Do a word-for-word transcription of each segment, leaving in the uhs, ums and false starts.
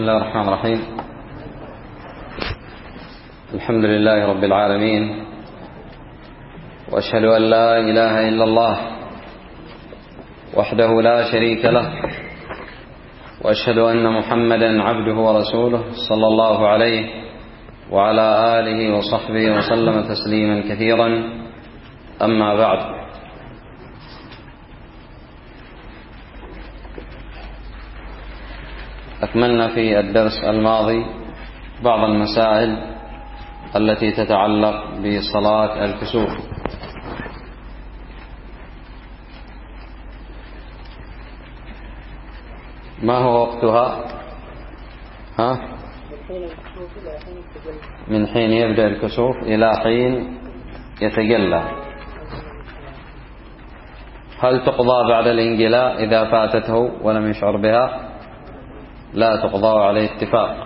بسم الله الرحمن الرحيم. الحمد لله رب العالمين، وأشهد أن لا إله إلا الله وحده لا شريك له، وأشهد أن محمدا عبده ورسوله صلى الله عليه وعلى آله وصحبه وسلم تسليما كثيرا. أما بعد، أكملنا في الدرس الماضي بعض المسائل التي تتعلق بصلاة الكسوف. ما هو وقتها؟ ها؟ من حين يبدأ الكسوف إلى حين يتجلى. هل تقضى بعد الانجلاء إذا فاتته ولم يشعر بها؟ لا تقضى عليه اتفاق.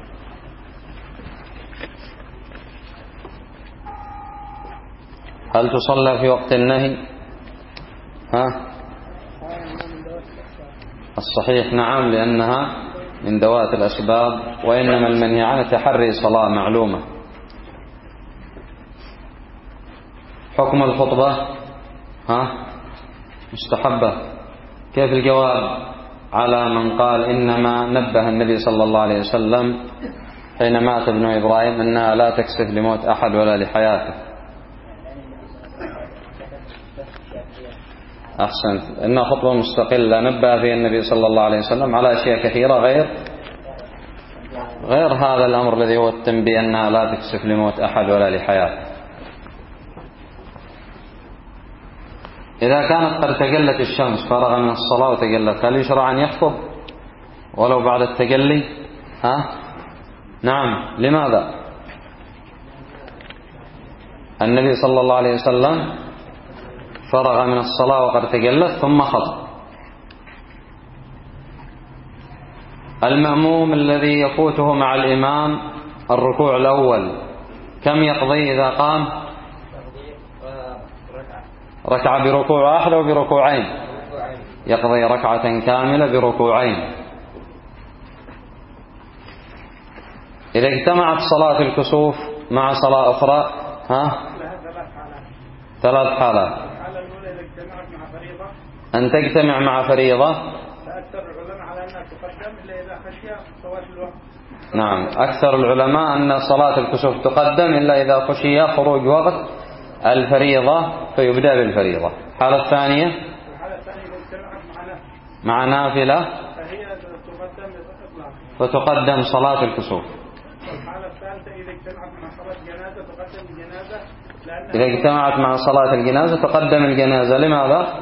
هل تصلى في وقت النهي؟ ها؟ الصحيح نعم، لأنها من ذوات الأسباب، وإنما المنهي عنه تحري صلاة معلومة. حكم الخطبة ها؟ مستحبة. كيف الجواب على من قال إنما نبه النبي صلى الله عليه وسلم حين مات ابن إبراهيم أنها لا تكسف لموت أحد ولا لحياته؟ أحسنت، إنها خطبة مستقلة نبه فيها النبي صلى الله عليه وسلم على أشياء كثيرة غير غير هذا الأمر الذي هو التنبيه أنها لا تكسف لموت أحد ولا لحياته. إذا كانت قد تجلت الشمس، فرغ من الصلاة وتجلت، هل يشرع أن يخطب ولو بعد التجلي؟ ها؟ نعم. لماذا؟ النبي صلى الله عليه وسلم فرغ من الصلاة وقد تجلت ثم خطب. المأموم الذي يفوته مع الإمام الركوع الأول كم يقضي إذا قام؟ ركعة بركوع واحد أو بركوعين؟ يقضي ركعة كاملة بركوعين. إذا اجتمعت صلاة الكسوف مع صلاة أخرى ها؟ ثلاث حالات. أن تجتمع مع فريضة. نعم، أكثر العلماء أن صلاة الكسوف تقدم إلا إذا خشي خروج وقت الفريضة فيبدأ بالفريضة. الحالة الثانية مع نافلة فتقدم صلاة الكسوف. إذا اجتمعت مع صلاة الجنازة تقدم الجنازة. لماذا؟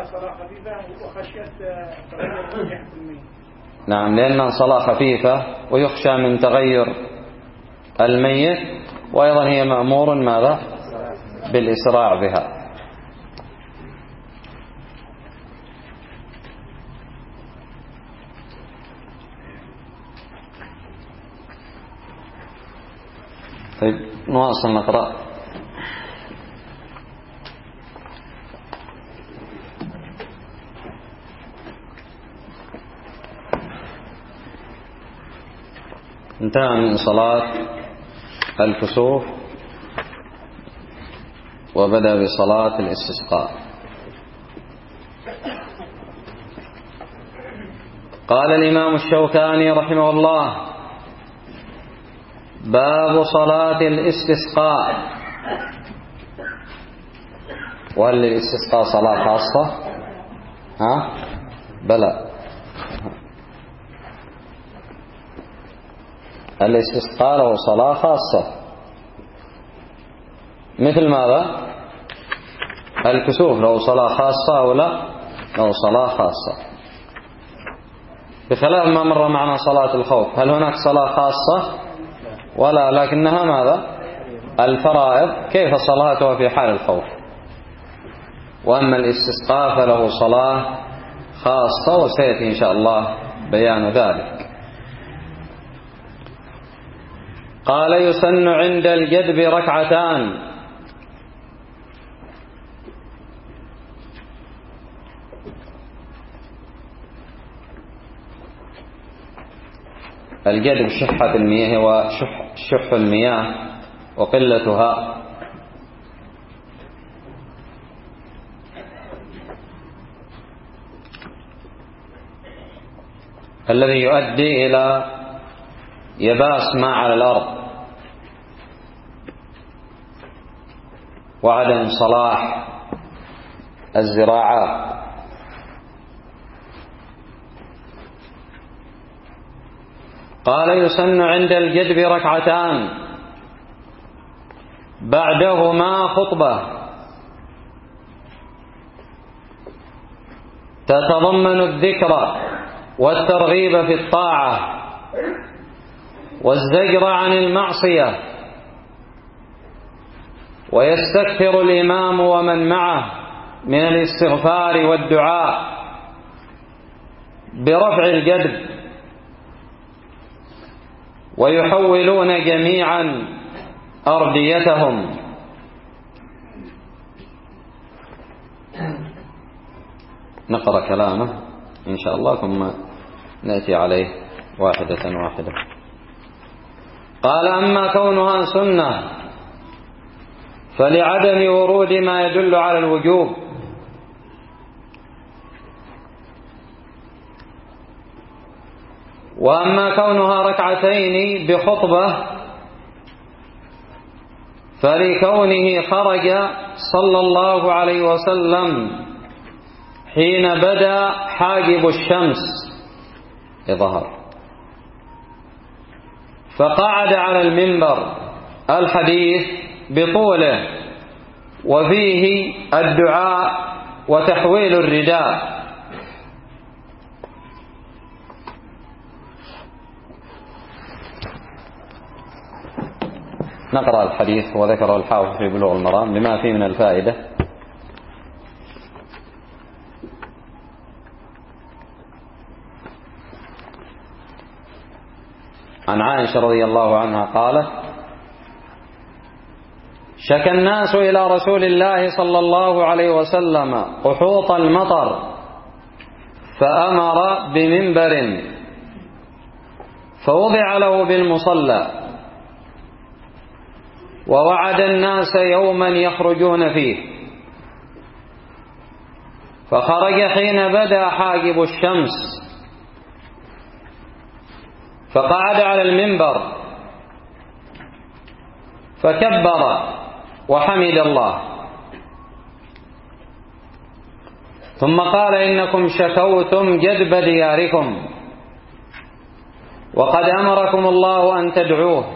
نعم، لأنها صلاة خفيفة ويخشى من تغير الميت، وأيضا هي مأمور ماذا؟ بالإسراع بها. طيب نواصل نقرأ. انتهى من صلاة الكسوف وبدأ بصلاة الاستسقاء. قال الإمام الشوكاني رحمه الله: باب صلاة الاستسقاء. وهل للاستسقاء صلاة خاصة؟ ها؟ بلى، الاستسقاء له صلاة خاصة. مثل ماذا؟ الكسوف له صلاة خاصة أو لا؟ له صلاة خاصة، بخلاف ما مر معنا صلاة الخوف. هل هناك صلاة خاصة؟ ولا، لكنها ماذا؟ الفرائض. كيف صلاتها في حال الخوف؟ وأما الاستسقاء فله صلاة خاصة، وسيأتي إن شاء الله بيان ذلك. قال: يسن عند الجدب ركعتان. الجدب شحة المياه وشح المياه وقلتها. الذي يؤدي إلى يباس ما على الأرض وعدم صلاح الزراعات. قال يسن عند الجدب ركعتان بعدهما خطبة تتضمن الذكر والترغيب في الطاعة والزجر عن المعصية، ويستكثر الإمام ومن معه من الاستغفار والدعاء برفع الجدب، ويحولون جميعا أرديتهم. نقرأ كلامه إن شاء الله ثم نأتي عليه واحدة واحدة. قال: أما كونها سنة فلعدم ورود ما يدل على الوجوب، وأما كونها ركعتين بخطبة فلكونه خرج صلى الله عليه وسلم حين بدا حاجب الشمس ظهر فقعد على المنبر. الحديث بطوله وفيه الدعاء وتحويل الرداء. نقرأ الحديث وذكره الحافظ في بلوغ المرام بما فيه من الفائدة. عن عائشة رضي الله عنها قالت: شكى الناس إلى رسول الله صلى الله عليه وسلم قحوط المطر فأمر بمنبر فوضع له بالمصلى، ووعد الناس يوما يخرجون فيه، فخرج حين بدا حاجب الشمس فقعد على المنبر فكبر وحمد الله، ثم قال: إنكم شكوتم جدب دياركم وقد أمركم الله أن تدعوه،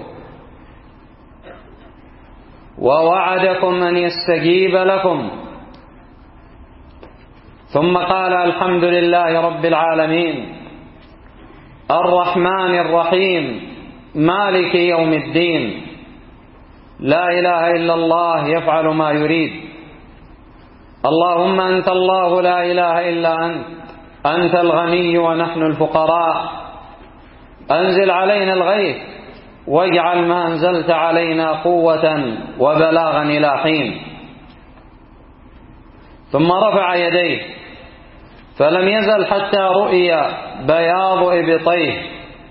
ووعدكم أن يستجيب لكم. ثم قال: الحمد لله رب العالمين الرحمن الرحيم مالك يوم الدين، لا إله إلا الله يفعل ما يريد، اللهم أنت الله لا إله إلا أنت، أنت الغني ونحن الفقراء، أنزل علينا الغيث واجعل ما أنزلت علينا قوة وبلاغا إلى حين. ثم رفع يديه فلم يزل حتى رؤي بياض إبطيه،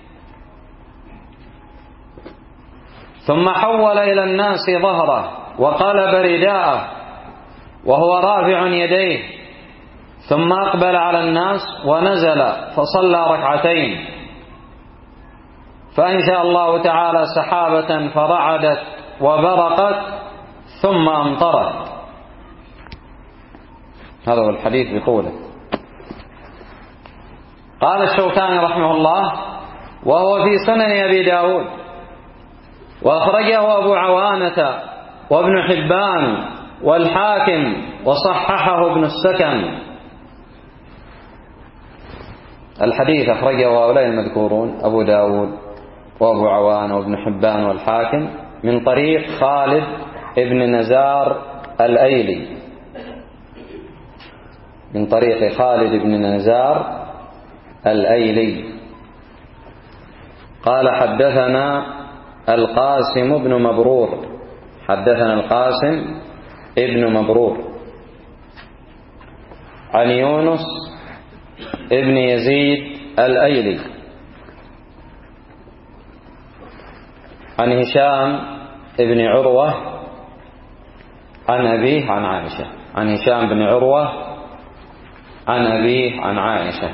ثم حول إلى الناس ظهره وقلب رداءه وهو رافع يديه، ثم أقبل على الناس ونزل فصلى ركعتين، فأنشأ الله تعالى سحابة فرعدت وبرقت ثم أمطرت. هذا هو الحديث بطوله. قال الشوكاني رحمه الله: وهو في سنن أبي داود، وأخرجه أبو عوانة وابن حبان والحاكم وصححه ابن السكن. الحديث أخرجه هؤلاء المذكورون أبو داود وأبو عوانة وابن حبان والحاكم من طريق خالد ابن نزار الأيلي، من طريق خالد بن نزار الأيلي قال: حدثنا القاسم بن مبرور، حدثنا القاسم ابن مبرور عن يونس ابن يزيد الأيلي عن هشام بن عروة عن أبيه عن عائشة. عن هشام بن عروة عن أبيه عن عائشة.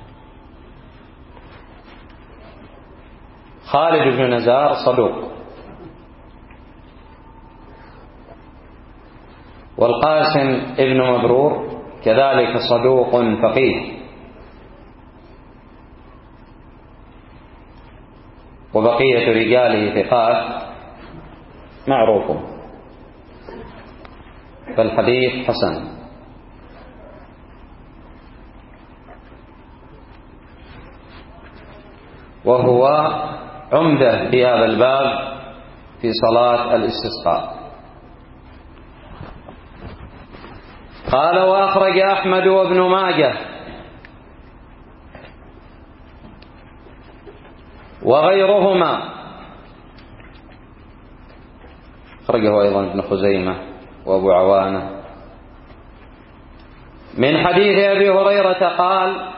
خالد بن نزار صدوق، والقاسم ابن مبرور كذلك صدوق فقيه، وبقية رجاله ثقات معروف، فالحديث حسن. وهو عمدة في هذا الباب في صلاة الاستسقاء. قال: وأخرج أحمد وابن ماجه وغيرهما، أخرجه أيضا ابن خزيمة وأبو عوانة، من حديث أبي هريرة قال: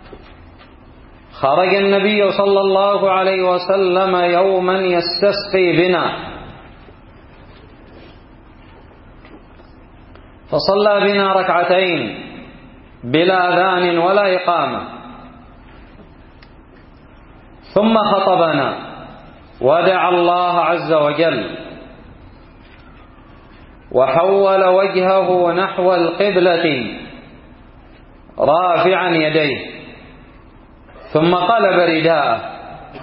خرج النبي صلى الله عليه وسلم يوما يستسقي بنا، فصلى بنا ركعتين بلا أذان ولا إقامة، ثم خطبنا ودعا الله عز وجل، وحول وجهه نحو القبلة رافعا يديه، ثم قلب رداءه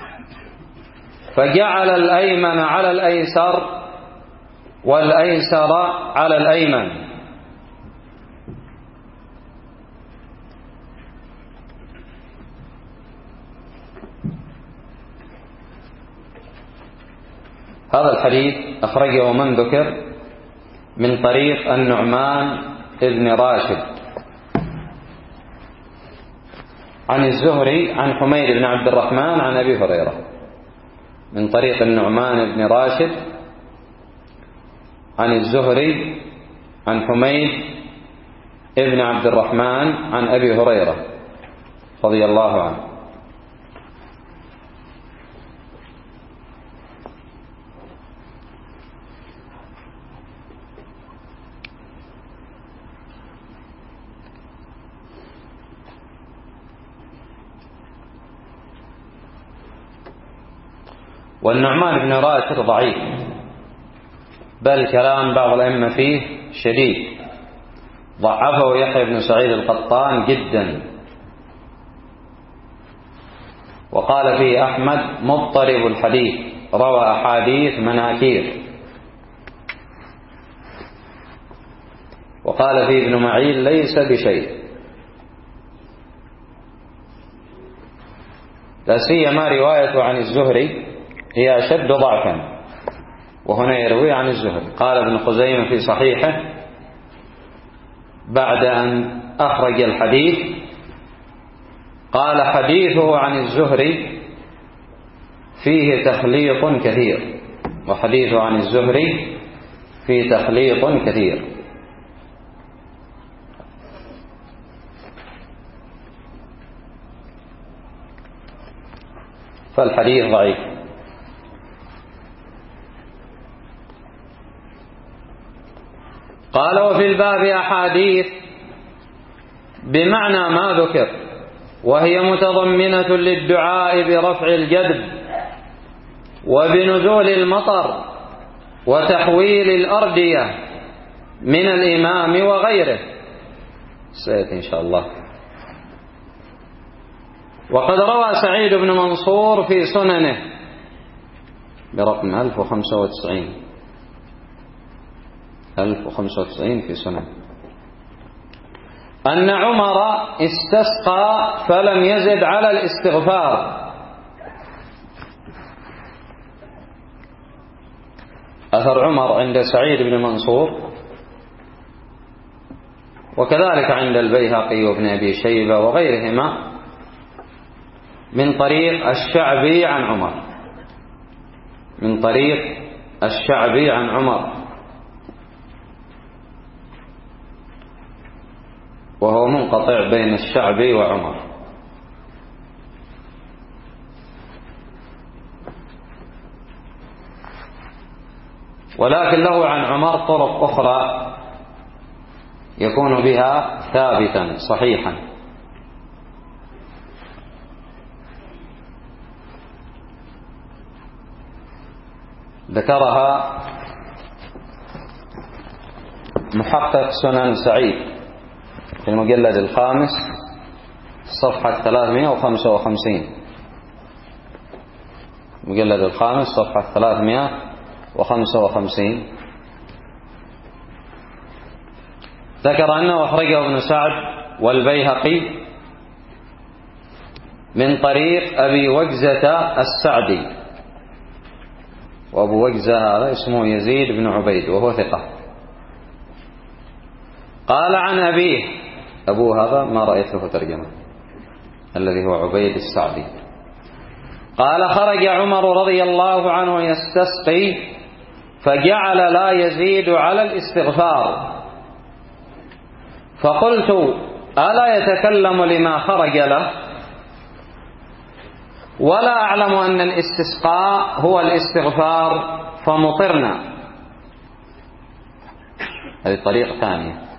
فجعل الأيمن على الأيسر والأيسر على الأيمن. هذا الحديث أخرجه من ذكر من طريق النعمان ابن راشد عن الزهري عن حميد بن عبد الرحمن عن أبي هريرة، من طريق النعمان بن راشد عن الزهري عن حميد بن عبد الرحمن عن أبي هريرة رضي الله عنه. والنعمان بن راشد ضعيف، بل كلام بعض الأئمة فيه شديد، ضعفه يحيى بن سعيد القطان جدا، وقال فيه أحمد مضطرب الحديث، روى أحاديث مناكير. وقال فيه ابن معين ليس بشيء، لا سيما روايته عن الزهري هي أشد ضعفا، وهنا يروي عن الزهري. قال ابن خزيمة في صحيحه بعد أن أخرج الحديث، قال: حديثه عن الزهري فيه تخليط كثير، وحديثه عن الزهري فيه تخليط كثير. فالحديث ضعيف. قال: وفي الباب أحاديث بمعنى ما ذكر، وهي متضمنة للدعاء برفع الجدب وبنزول المطر وتحويل الأردية من الإمام وغيره. سيأتي إن شاء الله. وقد روى سعيد بن منصور في سننه برقم ألف وخمسة وتسعين ألف وخمسة وتسعين في سنن أن عمر استسقى فلم يزد على الاستغفار. أثر عمر عند سعيد بن منصور، وكذلك عند البيهقي وابن أبي شيبة وغيرهما، من طريق الشعبي عن عمر، من طريق الشعبي عن عمر، وهو منقطع بين الشعبي وعمر. ولكن له عن عمر طرق أخرى يكون بها ثابتا صحيحا. ذكرها محقق سنن سعيد في المجلد الخامس صفحة ثلاثمائة وخمسة وخمسين، المجلد الخامس صفحة ثلاثمائة وخمسة وخمسين، ذكر أنه أخرجه ابن سعد والبيهقي من طريق أبي وجزة السعدي، وأبو وجزة هذا اسمه يزيد بن عبيد وهو ثقة. قال عن أبيه، أبوه هذا ما رأيت له ترجمة الذي هو عبيد السعدي. قال خرج عمر رضي الله عنه يستسقي فجعل لا يزيد على الاستغفار، فقلت ألا يتكلم لما خرج له ولا أعلم أن الاستسقاء هو الاستغفار فمطرنا. هذه طريقة ثانية.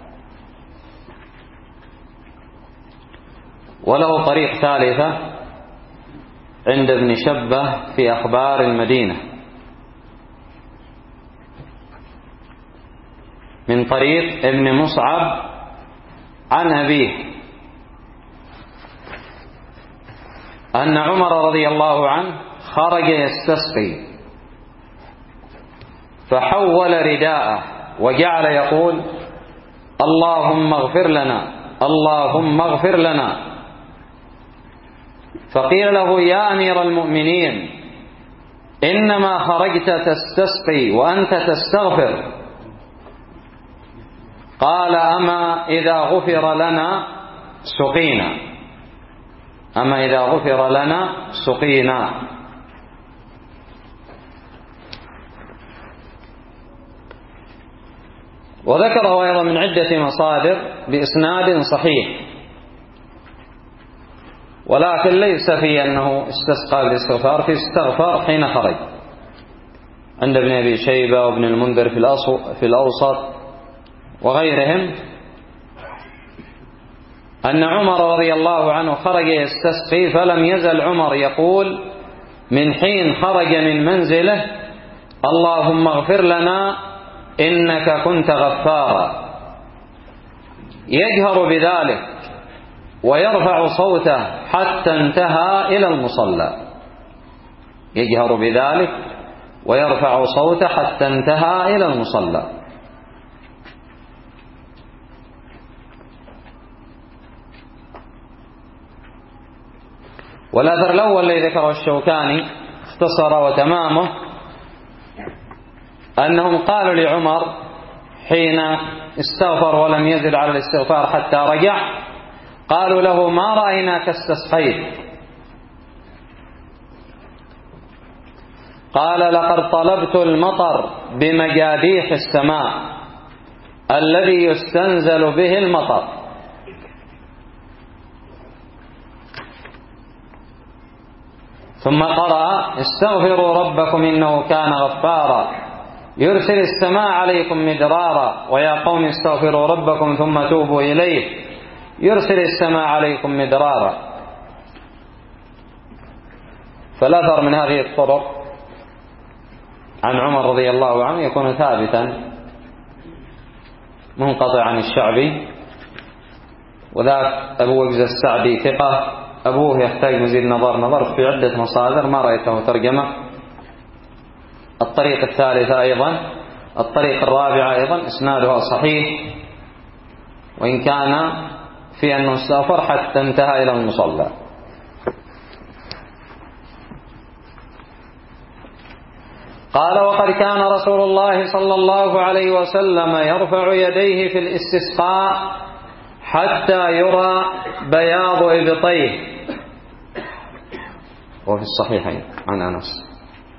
وله طريق ثالثة عند ابن شبه في أخبار المدينة من طريق ابن مصعب عن أبيه أن عمر رضي الله عنه خرج يستسقي فحول رداءه وجعل يقول اللهم اغفر لنا اللهم اغفر لنا. فقيل له يا أمير المؤمنين إنما خرجت تستسقي وأنت تستغفر. قال أما إذا غفر لنا سقينا أما إذا غفر لنا سقينا. وذكره أيضا من عدة مصادر بإسناد صحيح، ولكن ليس في أنه استسقى بالاستغفار، في استغفر حين خرج. عند ابن أبي شيبة وابن المنذر في الأوسط وغيرهم أن عمر رضي الله عنه خرج يستسقي فلم يزل عمر يقول من حين خرج من منزله اللهم اغفر لنا إنك كنت غفارا، يجهر بذلك ويرفع صوته حتى انتهى إلى المصلى. يجهر بذلك ويرفع صوته حتى انتهى إلى المصلى. والأثر الأول الذي ذكره الشوكاني اختصر وتمامه أنهم قالوا لعمر حين استغفر ولم يزل على الاستغفار حتى رجع، قالوا له ما رأيناك استسقيت. قال لقد طلبت المطر بمجاديح السماء الذي يستنزل به المطر. ثم قرأ استغفروا ربكم إنه كان غفارا يرسل السماء عليكم مدرارا ويا قوم استغفروا ربكم ثم توبوا إليه يرسل السماء عليكم مدرارا. فالأثر من هذه الطرق عن عمر رضي الله عنه يكون ثابتا منقطع عن الشعبي، وذاك أبو وجز السعدي ثقة، أبوه يحتاج مزيد نظر نظر في عدة مصادر ما رأيته ترجمة. الطريق الثالثة أيضا الطريق الرابعة أيضا إسنادها صحيح، وإن كان في أنه استغفر حتى انتهى إلى المصلى. قال وقد كان رسول الله صلى الله عليه وسلم يرفع يديه في الاستسقاء حتى يرى بياض إبطيه، وفي الصحيحين عن أنس.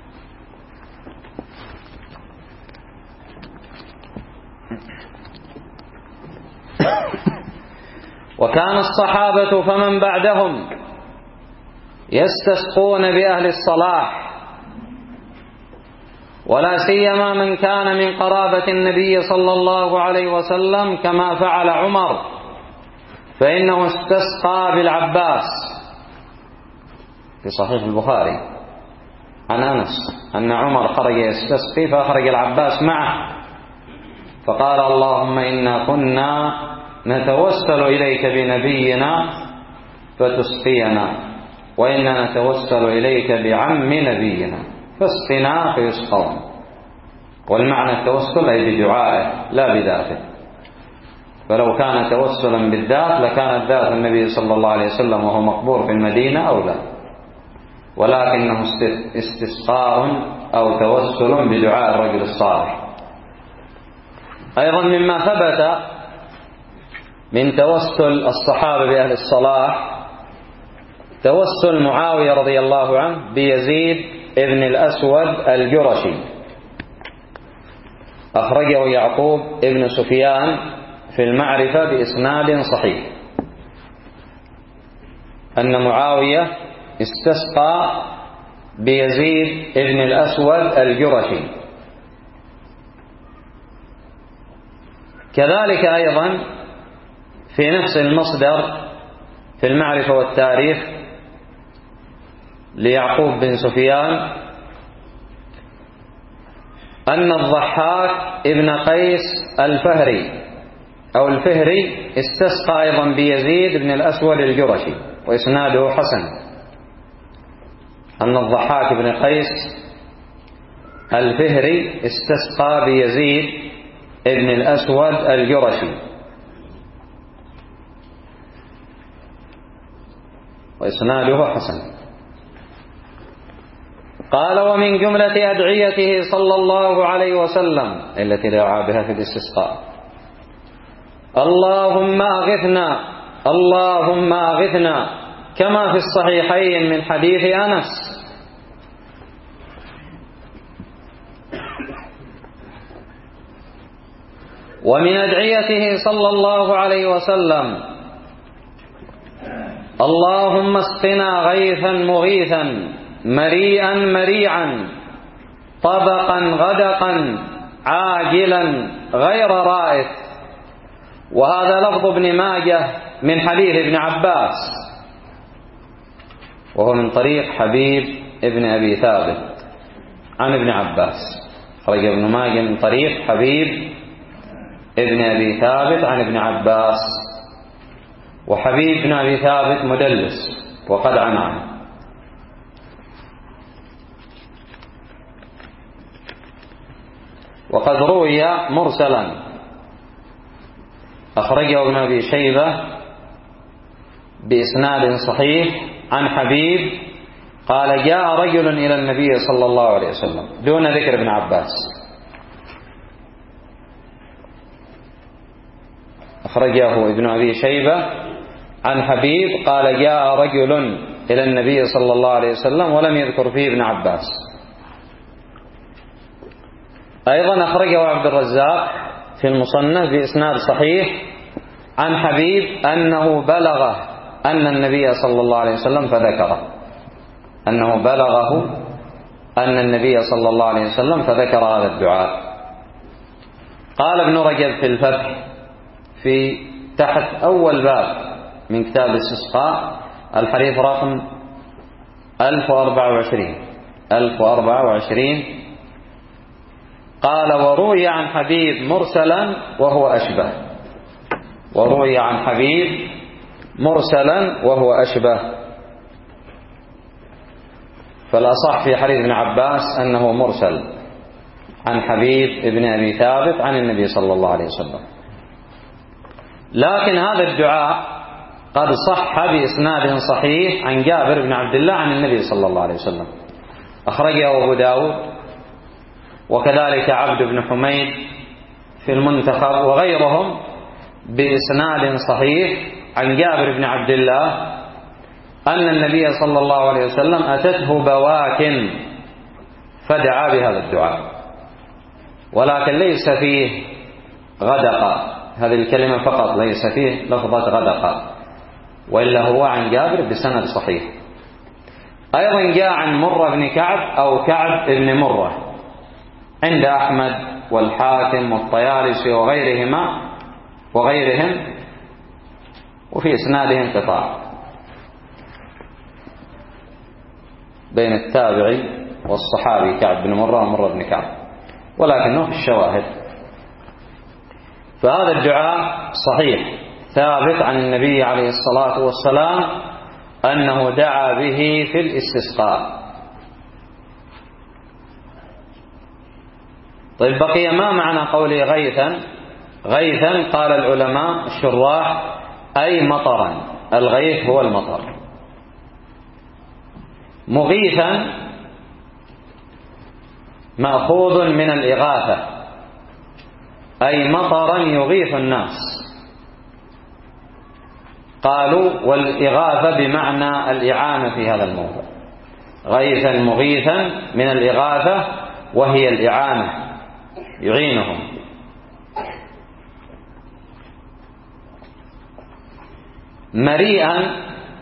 وكان الصحابة فمن بعدهم يستسقون بأهل الصلاح ولا سيما من كان من قرابة النبي صلى الله عليه وسلم كما فعل عمر، فإنه استسقى بالعباس في صحيح البخاري عن أنس أن عمر خرج يستسقي فأخرج العباس معه، فقال اللهم إنا كنا نتوسل إليك بنبينا فتسقينا، وإنا نتوسل إليك بعم نبينا فاسقنا فيسقون. والمعنى التوسل أي بدعائه لا بذاته، فلو كان توسلا بالذات لكانت ذات النبي صلى الله عليه وسلم وهو مقبور في المدينة أو لا، ولكنه استسقاء أو توسل بدعاء الرجل الصالح. أيضا مما ثبت من توسل الصحابة بأهل الصلاح توسل معاوية رضي الله عنه بيزيد ابن الأسود الجرشي، أخرجه يعقوب ابن سفيان في المعرفة بإسناد صحيح أن معاوية استسقى بيزيد ابن الأسود الجرشي. كذلك أيضا في نفس المصدر في المعرفة والتاريخ ليعقوب بن سفيان أن الضحاك ابن قيس الفهري أو الفهري استسقى أيضا بيزيد بن الأسود الجرشي، وإسناده حسن. أن الضحاك بن قيس الفهري استسقى بيزيد ابن الأسود الجرشي، وإسناده حسن. قال ومن جملة أدعيته صلى الله عليه وسلم التي دعا بها في الاستسقاء اللهم أغثنا اللهم أغثنا، كما في الصحيحين من حديث أنس. ومن أدعيته صلى الله عليه وسلم اللهم اسقنا غيثا مغيثا مريئا مريعا طبقا غدقا عاجلا غير رائث. وهذا لفظ ابن ماجه من حديث ابن عباس، وهو من طريق حبيب ابن أبي ثابت عن ابن عباس. خرج ابن ماجه من طريق حبيب ابن أبي ثابت عن ابن عباس، وحبيب بن أبي ثابت مدلس وقد عن عنه. وقد روي مرسلا، أخرجه ابن أبي شيبة بإسناد صحيح عن حبيب قال جاء رجل إلى النبي صلى الله عليه وسلم دون ذكر ابن عباس. أخرجه ابن أبي شيبة عن حبيب قال جاء رجل إلى النبي صلى الله عليه وسلم ولم يذكر فيه ابن عباس. أيضا أخرجه عبد الرزاق في المصنف بإسناد صحيح عن حبيب أنه بلغه أن النبي صلى الله عليه وسلم فذكره أنه بلغه أن النبي صلى الله عليه وسلم فذكر هذا الدعاء. قال ابن رجب في الفتح في تحت أول باب من كتاب الاستسقاء الحديث رقم ألف وأربعة وعشرين ألف وأربعة وعشرين قال وروي عن حبيب مرسلا وهو أشبه وروي عن حبيب مرسلا وهو أشبه. فالأصح في حديث ابن عباس أنه مرسل عن حبيب ابن أبي ثابت عن النبي صلى الله عليه وسلم. لكن هذا الدعاء قد صح بإسناد صحيح عن جابر بن عبد الله عن النبي صلى الله عليه وسلم، أخرجه أبو داود وكذلك عبد بن حميد في المنتخب وغيرهم بإسناد صحيح عن جابر بن عبد الله أن النبي صلى الله عليه وسلم أتته بواكن فدعا بهذا الدعاء، ولكن ليس فيه غدقة، هذه الكلمة فقط ليس فيه لفظة غدقة، وإلا هو عن جابر بسند صحيح. أيضا جاء عن مرة بن كعب أو كعب بن مرة عند أحمد والحاكم والطيالسي وغيرهما وغيرهم، وفي إسناده انقطاع بين التابعي والصحابي كعب بن مرة ومرة بن كعب، ولكنه في الشواهد. فهذا الدعاء صحيح ثابت عن النبي عليه الصلاة والسلام أنه دعا به في الاستسقاء. طيب بقي ما معنى قوله غيثا؟ غيثا قال العلماء الشراح أي مطرا، الغيث هو المطر. مغيثا مأخوذ من الإغاثة، أي مطرا يغيث الناس. قالوا والإغاثة بمعنى الإعانة في هذا الموضع، غيثا مغيثا من الإغاثة وهي الإعانة، يعينهم. مريئا،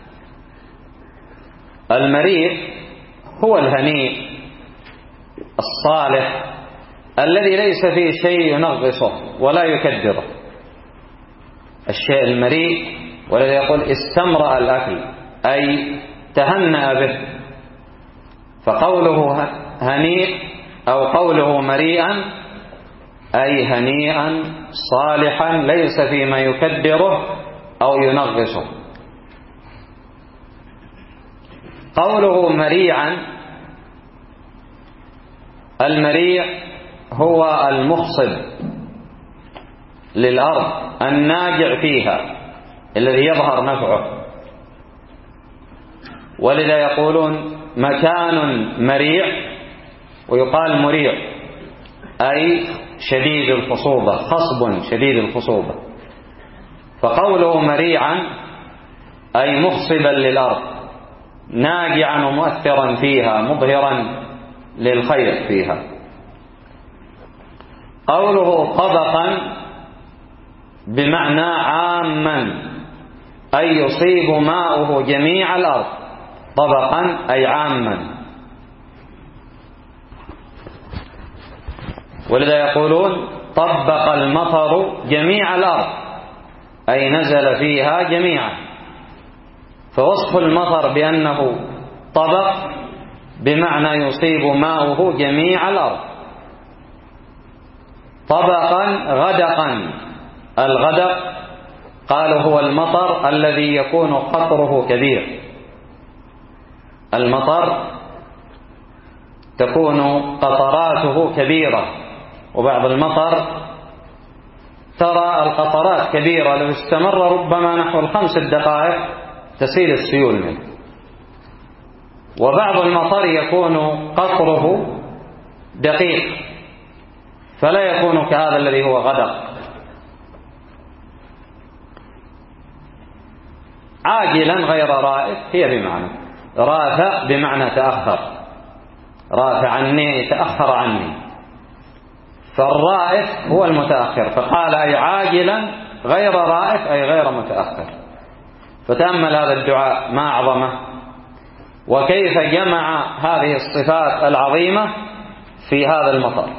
المريء هو الهنيء الصالح الذي ليس فيه شيء ينغصه ولا يكدره، الشيء المريء. والذي يقول استمرأ الأكل أي تهنأ به، فقوله هنيء أو قوله مريئا أي هنيئا صالحا ليس فيما يكدره أو ينغصه. قوله مريعا، المريع هو المخصب للأرض الناجع فيها الذي يظهر نفعه، ولذا يقولون مكان مريع ويقال مريع أي شديد الخصوبة، خصب شديد الخصوبة. فقوله مريعا أي مخصبا للأرض ناجعا ومؤثرا فيها مظهرا للخير فيها. قوله طبقا بمعنى عاما أي يصيب ماؤه جميع الأرض، طبقا أي عاما. ولذا يقولون طبق المطر جميع الأرض أي نزل فيها جميعا. فوصف المطر بأنه طبق بمعنى يصيب ماؤه جميع الأرض. طبقا غدقا، الغدق قالوا هو المطر الذي يكون قطره كبير. المطر تكون قطراته كبيرة، وبعض المطر ترى القطرات كبيرة لو استمر ربما نحو الخمس دقائق تسيل السيول منه. وبعض المطر يكون قطره دقيق فلا يكون كهذا الذي هو غدق. عاجلا غير رائف هي بمعنى راث بمعنى تأخر، راث عني تأخر عني، فالرائف هو المتأخر، فقال أي عاجلا غير رائف أي غير متأخر. فتأمل هذا الدعاء ما أعظمه، وكيف جمع هذه الصفات العظيمة في هذا المطر.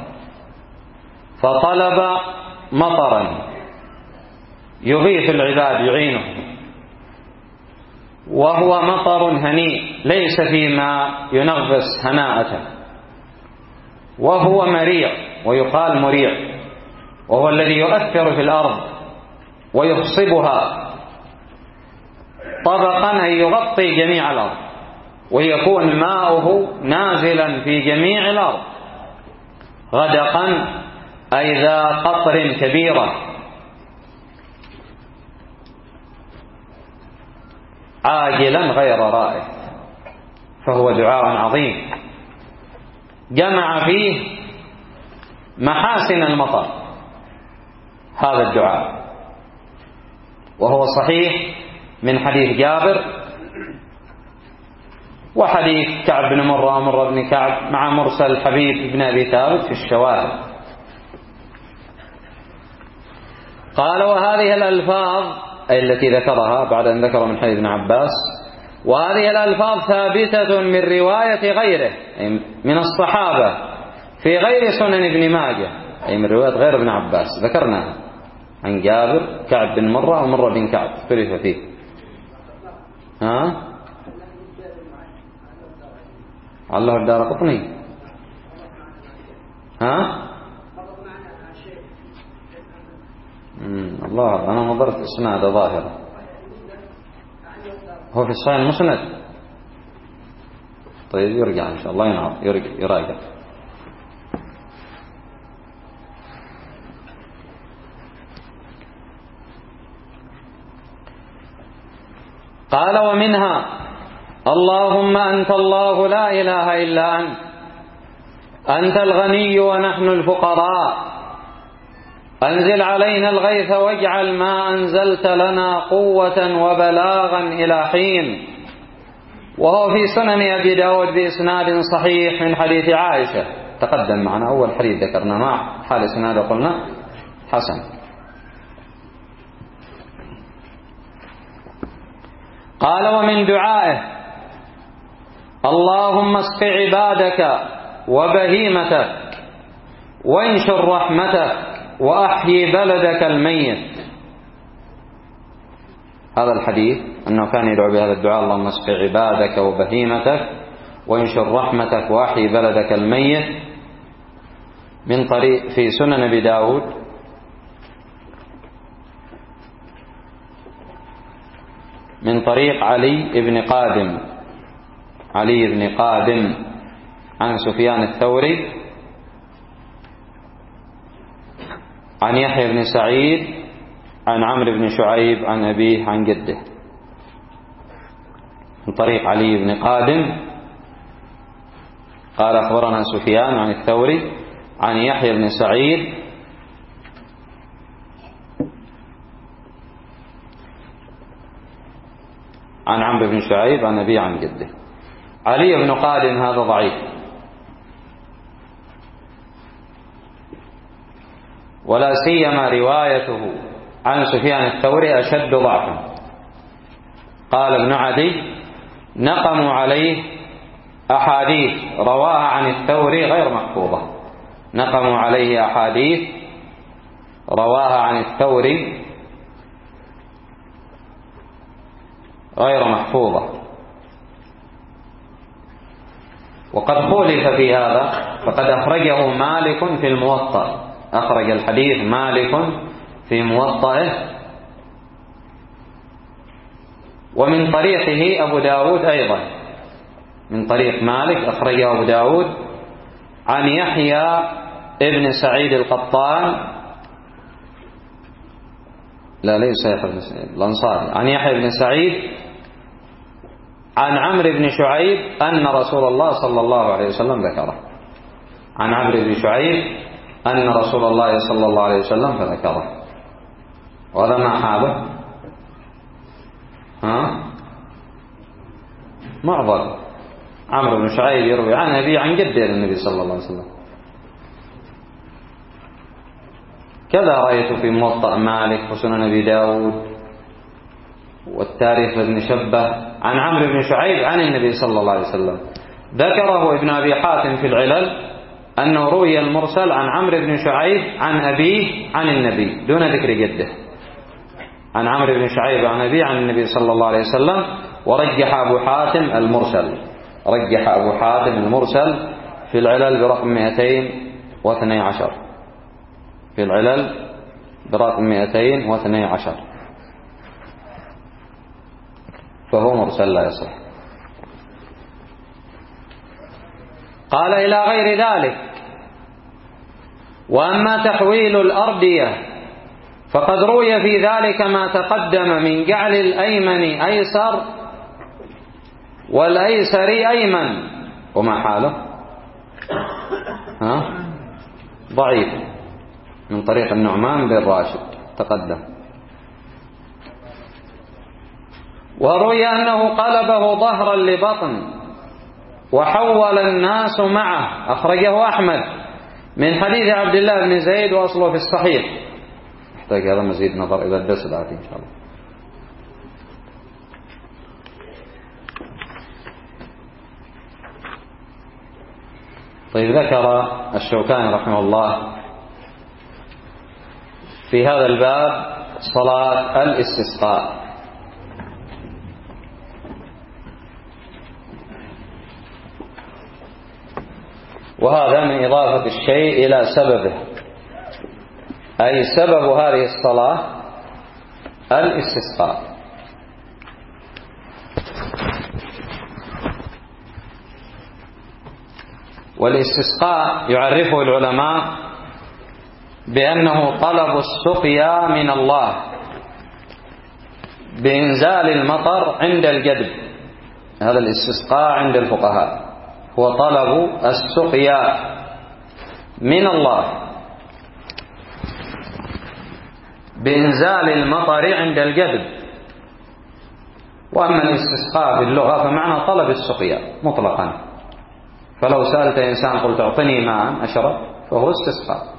فطلب مطرا يغيث العباد يعينهم، وهو مطر هنيء ليس فيما ينغص هناءته، وهو مريع ويقال مريع، وهو الذي يؤثر في الأرض ويخصبها. طبقا أي يغطي جميع الأرض ويكون ماؤه نازلا في جميع الأرض. غدقا أي ذا قطر كبيرة. عاجلا غير رائف، فهو دعاء عظيم جمع فيه محاسن المطر هذا الدعاء، وهو صحيح من حديث جابر وحديث كعب بن مرة ومرة بن كعب مع مرسل حبيب بن أبي ثابت في الشواهد. قال وهذه الألفاظ أي التي ذكرها بعد أن ذكر من حديث ابن عباس، وهذه الألفاظ ثابتة من رواية غيره أي من الصحابة في غير سنن ابن ماجه، أي من رواية غير ابن عباس ذكرناها، عن جابر كعب بن مرة أو مرة بن كعب اختلف فيه. ها الله الدارقطني. ها مم. الله أنا نظرت إسناد ظاهرة، هو في الصحيح المسند. طيب يرجع إن شاء الله، ينعرض يرجع يراجع. قال ومنها اللهم أنت الله لا إله إلا أنت، أنت الغني ونحن الفقراء، أنزل علينا الغيث واجعل ما أنزلت لنا قوة وبلاغا إلى حين. وهو في سنن أبي داود بإسناد صحيح من حديث عائشة، تقدم معنا أول حديث ذكرنا مع حال إسناد قلنا حسن. قال ومن دعائه اللهم اسق عبادك وبهيمتك وانشر رحمتك وأحيي بلدك الميت. هذا الحديث أنه كان يدعو بهذا الدعاء اللهم اسق عبادك وبهيمتك وانشر رحمتك وأحيي بلدك الميت، من طريق في سنن أبي داود من طريق علي بن قادم علي بن قادم عن سفيان الثوري عن يحيى بن سعيد عن عمرو بن شعيب عن أبيه عن جده. من طريق علي بن قادم قال أخبرنا سفيان عن الثوري عن يحيى بن سعيد عن عمرو بن شعيب عن أبيه عن جده. علي بن قادم هذا ضعيف، ولا سيما روايته عن سفيان الثوري أشد ضعفا. قال ابن عدي نقموا عليه أحاديث رواها عن الثوري غير محفوظة، نقموا عليه أحاديث رواها عن الثوري غير محفوظة. وقد خولف في هذا، فقد أخرجه مالك في الموطأ، أخرج الحديث مالك في موطئه، ومن طريقه أبو داود أيضا، من طريق مالك أخرجه أبو داود عن يحيى ابن سعيد القطان، لا ليس يحيى بن سعيد الأنصاري، عن يحيى بن سعيد عن عمرو بن شعيب أن رسول الله صلى الله عليه وسلم ذكره، عن عمرو بن شعيب أن رسول الله صلى الله عليه وسلم فذكره. وهذا ما حاله ها معضل. عمرو بن شعيب يروي عن أبي عن جده النبي صلى الله عليه وسلم. كذا رأيت في موطأ مالك وسنن أبي داود والتاريخ ابن شبه عن عمرو بن شعيب عن النبي صلى الله عليه وسلم. ذكره ابن أبي حاتم في العلل أنه روي المرسل عن عمرو بن شعيب عن أبيه عن النبي دون ذكر جده، عن عمرو بن شعيب عن أبيه عن النبي صلى الله عليه وسلم. ورجح أبو حاتم المرسل، رجح أبو حاتم المرسل في العلل برقم مئتين واثني عشر، في العلل برقم مئتين واثني عشر، فهو مرسل لا يصح. قال إلى غير ذلك وأما تحويل الأردية فقد روي في ذلك ما تقدم من جعل الأيمن أيسر والأيسر أيمن. وما حاله ها ضعيف، من طريق النعمان بن راشد تقدم. وروي أنه قلبه ظهرا لبطن وحول الناس معه، أخرجه أحمد من حديث عبد الله بن زيد وأصله في الصحيح. يحتاج هذا مزيد نظر إلى الدرس الآتي إن شاء الله. طيب، ذكر الشوكاني رحمه الله في هذا الباب صلاة الاستسقاء، وهذا من إضافة الشيء إلى سببه، أي سبب هذه الصلاة الاستسقاء. والاستسقاء يعرفه العلماء بأنه طلب السقيا من الله بإنزال المطر عند الجدب. هذا الاستسقاء عند الفقهاء هو طلب السقيا من الله بإنزال المطر عند الجدب. وأما الاستسقاء في اللغة فمعنى طلب السقيا مطلقا، فلو سألت إنسان قلت أعطني ماء أشرب فهو استسقاء.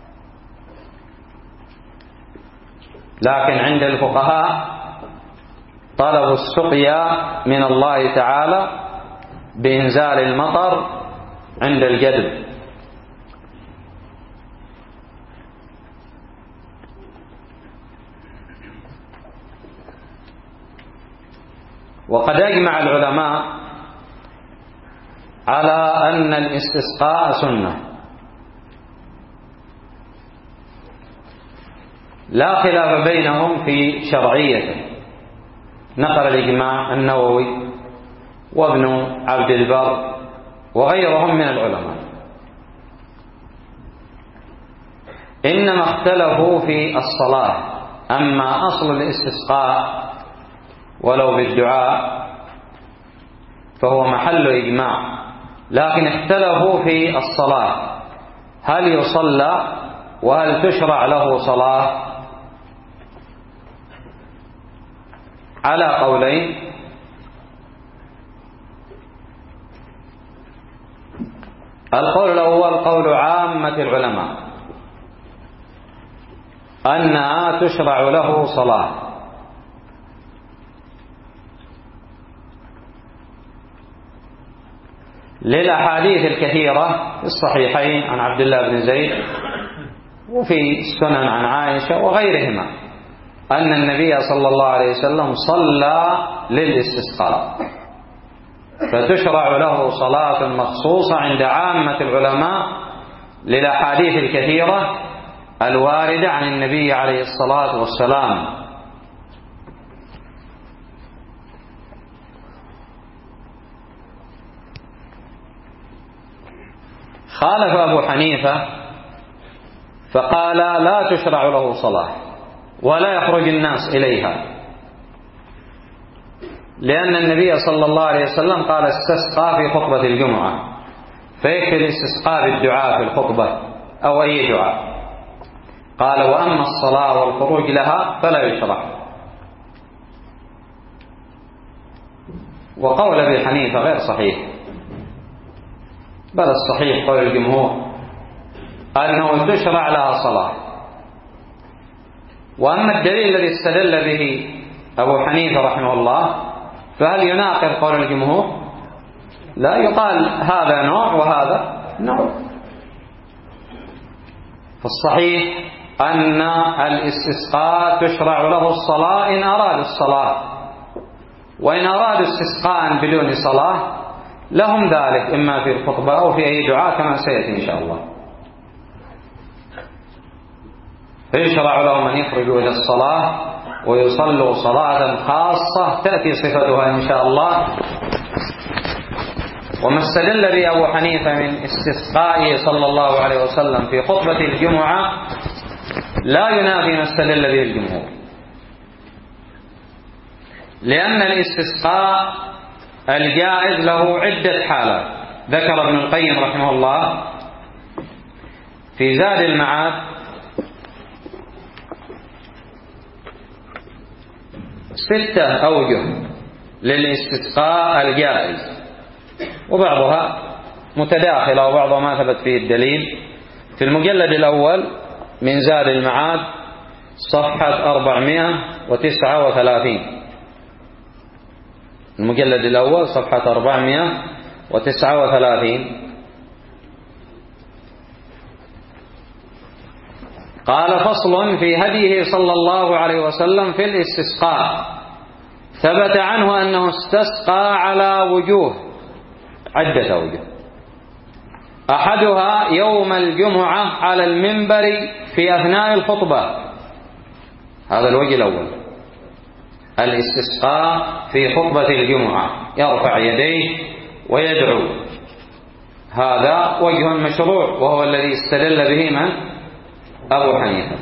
لكن عند الفقهاء طلب السقيا من الله تعالى بإنزال المطر عند الجدب. وقد أجمع العلماء على أن الاستسقاء سنة، لا خلاف بينهم في شرعيته. نقل الإجماع النووي وابن عبد البر وغيرهم من العلماء، إنما اختلفوا في الصلاة. أما أصل الاستسقاء ولو بالدعاء فهو محل إجماع، لكن اختلفوا في الصلاة، هل يصلى وهل تشرع له صلاة؟ على قولين. القول الأول قول عامة العلماء أنها تشرع له صلاة، للأحاديث الكثيرة في الصحيحين عن عبد الله بن زيد وفي السنن عن عائشة وغيرهما أن النبي صلى الله عليه وسلم صلى للاستسقاء، فتشرع له صلاة مخصوصة عند عامة العلماء للأحاديث الكثيرة الواردة عن النبي عليه الصلاة والسلام. خالف أبو حنيفة فقال لا تشرع له صلاة ولا يخرج الناس إليها، لأن النبي صلى الله عليه وسلم قال استسقى في خطبة الجمعة، فيكفي الاستسقاء بالدعاء في الخطبة أو أي دعاء. قال وأما الصلاة والخروج لها فلا يشرع. وقول أبي حنيفة غير صحيح، بل الصحيح قول الجمهور أنه تشرع لها صلاة. وأما الدليل الذي استدل به أبو حنيفة رحمه الله فهل يناقض قول الجمهور؟ لا، يقال هذا نوع وهذا نوع. فالصحيح أن الاستسقاء تشرع له الصلاة إن أراد الصلاة، وإن أرادوا استسقاء بدون صلاة لهم ذلك، إما في الخطبة أو في أي دعاء كما سيأتي إن شاء الله. فيشرع لهم أن يخرجوا إلى الصلاة ويصلوا صلاة خاصة تأتي صفتها إن شاء الله. وما استدل به أبو حنيفة من استسقائه صلى الله عليه وسلم في خطبة الجمعة لا ينافي ما استدل به الجمهور، لأن الاستسقاء الجائز له عدة حالات. ذكر ابن القيم رحمه الله في زاد المعاد ستة أوجه للاستسقاء الجائز، وبعضها متداخلة وبعضها ما ثبت فيه الدليل. في المجلد الأول من زاد المعاد صفحة أربعمائة وتسعة وثلاثين، المجلد الأول صفحة أربعمائة وتسعة وثلاثين قال فصل في هديه صلى الله عليه وسلم في الاستسقاء. ثبت عنه أنه استسقى على وجوه، عدة وجوه، أحدها يوم الجمعة على المنبر في أثناء الخطبة، هذا الوجه الأول، الاستسقاء في خطبة الجمعة يرفع يديه ويدعو، هذا وجه مشروع وهو الذي استدل به من؟ أبو حنيفة.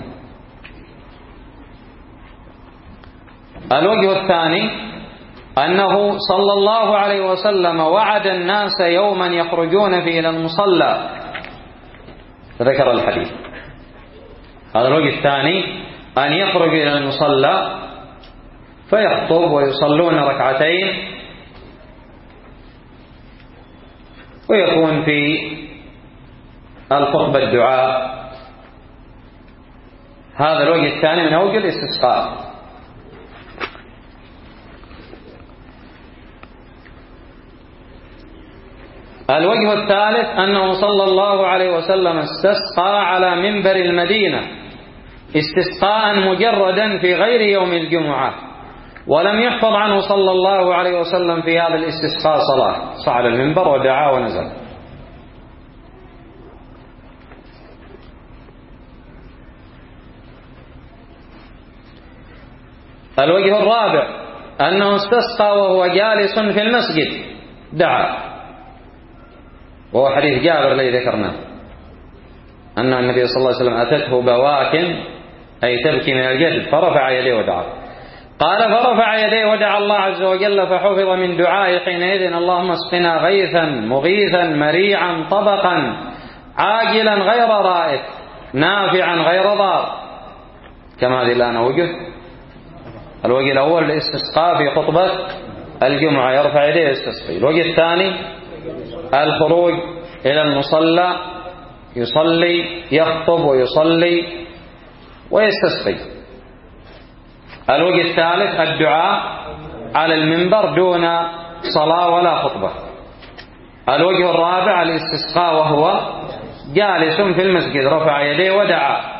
الوجه الثاني أنه صلى الله عليه وسلم وعد الناس يوما يخرجون فيه إلى المصلى، ذكر الحديث. هذا الوجه الثاني، أن يخرج إلى المصلى فيخطب ويصلون ركعتين ويكون في الخطبة الدعاء، هذا الوجه الثاني من أوجه الاستسقاء. الوجه الثالث أنه صلى الله عليه وسلم استسقى على منبر المدينة استسقاء مجردا في غير يوم الجمعة، ولم يحفظ عنه صلى الله عليه وسلم في هذا الاستسقاء صلاة، صعد المنبر ودعا ونزل. الوجه الرابع أنه استسقى وهو جالس في المسجد دعا، وهو حديث جابر الذي ذكرناه أن النبي صلى الله عليه وسلم أتته بواكن أي تبكي من الجد فرفع يديه ودعا. قال فرفع يديه ودعا الله عز وجل فحفظ من دعائه حينئذ اللهم اسقنا غيثا مغيثا مريعا طبقا عاجلا غير رائف نافعا غير ضار، كما هذه الآن وجه. الوجه الأول الاستسقاء في خطبة الجمعة يرفع يديه يستسقي. الوجه الثاني الخروج إلى المصلى يصلي يخطب ويصلي ويستسقي. الوجه الثالث الدعاء على المنبر دون صلاة ولا خطبة. الوجه الرابع الاستسقاء وهو جالس في المسجد رفع يديه ودعا.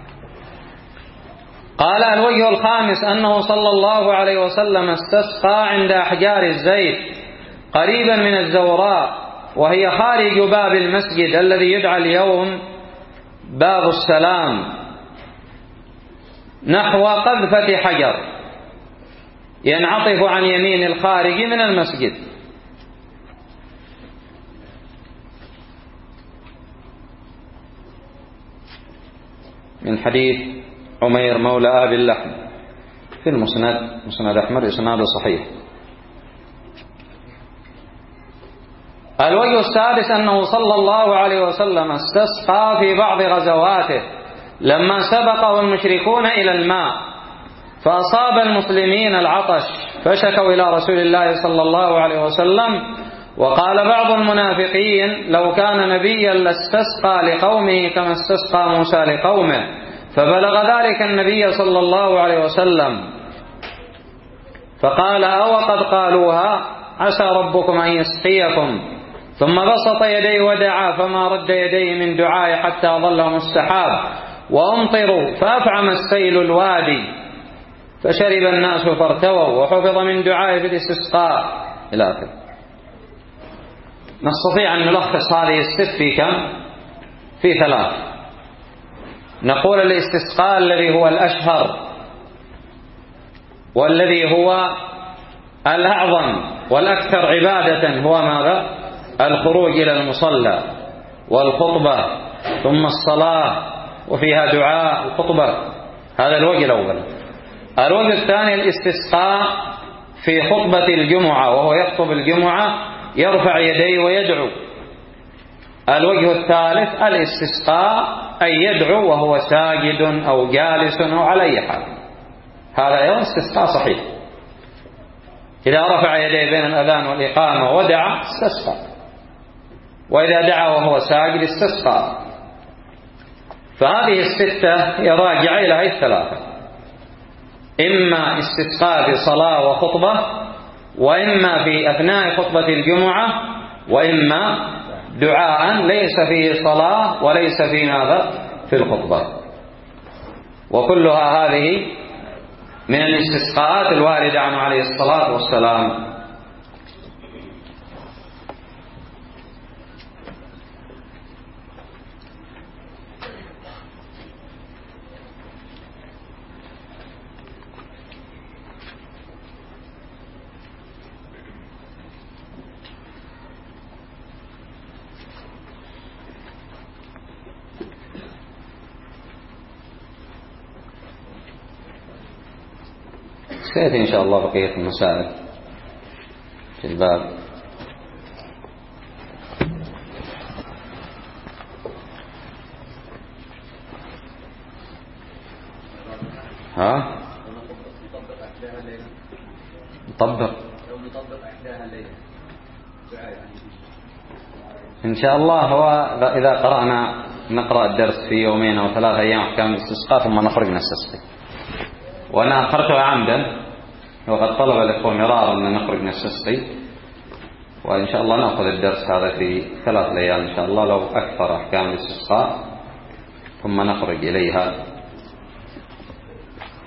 قال الوجه الخامس أنه صلى الله عليه وسلم استسقى عند أحجار الزيت قريبا من الزوراء، وهي خارج باب المسجد الذي يدعى اليوم باب السلام، نحو قذفة حجر ينعطف عن يمين الخارج من المسجد. من حديث عمير مولى أبي اللحم في المسند، مسند أحمد إسناده صحيح. الوجه السادس أنه صلى الله عليه وسلم استسقى في بعض غزواته لما سبقه المشركون إلى الماء فأصاب المسلمين العطش فشكوا إلى رسول الله صلى الله عليه وسلم، وقال بعض المنافقين لو كان نبيا لاستسقى لقومه كما استسقى موسى لقومه، فبلغ ذلك النبي صلى الله عليه وسلم فقال أو قد قالوها عسى ربكم أن يسقيكم، ثم بسط يديه ودعا فما رد يديه من دعائه حتى ظلهم السحاب وأمطروا فأفعم السيل الوادي فشرب الناس فارتووا، وحفظ من دعائه في الاستسقاء إلى آخره. نستطيع أن نلخص هذه الست في كم؟ في ثلاث. نقول الاستسقاء الذي هو الأشهر والذي هو الأعظم والأكثر عبادة هو ماذا؟ الخروج إلى المصلى والخطبة ثم الصلاة وفيها دعاء الخطبة، هذا الوجه الأول. الوجه الثاني الاستسقاء في خطبة الجمعة وهو يخطب الجمعة يرفع يديه ويدعو. الوجه الثالث الاستسقاء أن يدعو وهو ساجد أو جالس أو على أي حال، هذا أيضا استسقاء صحيح. إذا رفع يديه بين الأذان والإقامة ودعا استسقى، وإذا دعا وهو ساجد استسقى. فهذه الستة يراجع إلى هذه الثلاثة، إما استسقاء في صلاة وخطبة، وإما في أثناء خطبة الجمعة، وإما دعاء ليس فيه صلاة وليس في ماذا؟ في الخطبة. وكلها هذه من الاستسقاءات الواردة عنه عليه الصلاة والسلام. سيأتي إن شاء الله بقية المسائل في الباب. ها؟ نطبق إن شاء الله. هو إذا قرأنا نقرأ الدرس في يومين أو ثلاثة أيام أحكام الاستسقاء ثم نخرج نستسقي. وأنا أخرتها عمدا، وقد طلب الإخوة مرارا أن نخرج نستسقي، وإن شاء الله نأخذ الدرس هذا في ثلاث ليال إن شاء الله لو أكثر أحكام الاستسقاء ثم نخرج إليها